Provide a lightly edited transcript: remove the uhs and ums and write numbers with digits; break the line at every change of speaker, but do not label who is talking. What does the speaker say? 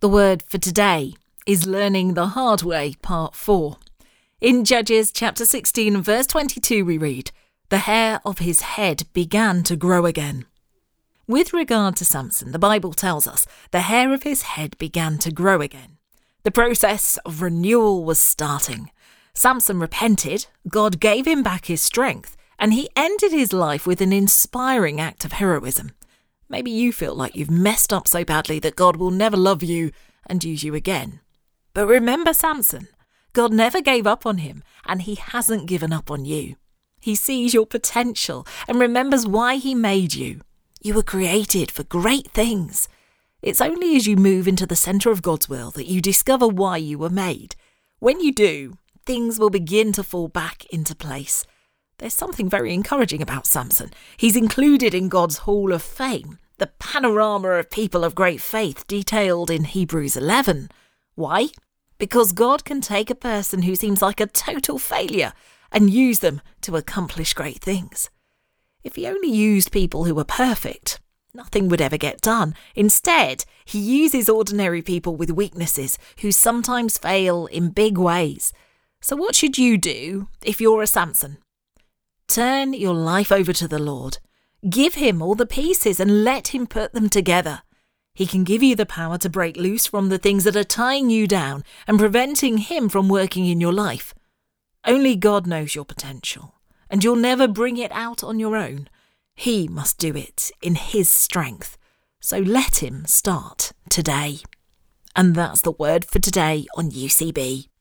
The word for today is learning the hard way, part 4. In Judges chapter 16 and verse 22 we read, "The hair of his head began to grow again." With regard to Samson, the Bible tells us the hair of his head began to grow again. The process of renewal was starting. Samson repented, God gave him back his strength, and he ended his life with an inspiring act of heroism. Maybe you feel like you've messed up so badly that God will never love you and use you again. But remember Samson. God never gave up on him, and he hasn't given up on you. He sees your potential and remembers why he made you. You were created for great things. It's only as you move into the centre of God's will that you discover why you were made. When you do, things will begin to fall back into place. There's something very encouraging about Samson. He's included in God's Hall of Fame, the panorama of people of great faith detailed in Hebrews 11. Why? Because God can take a person who seems like a total failure and use them to accomplish great things. If he only used people who were perfect, nothing would ever get done. Instead, he uses ordinary people with weaknesses who sometimes fail in big ways. So what should you do if you're a Samson? Turn your life over to the Lord. Give him all the pieces and let him put them together. He can give you the power to break loose from the things that are tying you down and preventing him from working in your life. Only God knows your potential, and you'll never bring it out on your own. He must do it in his strength. So let him start today. And that's the word for today on UCB.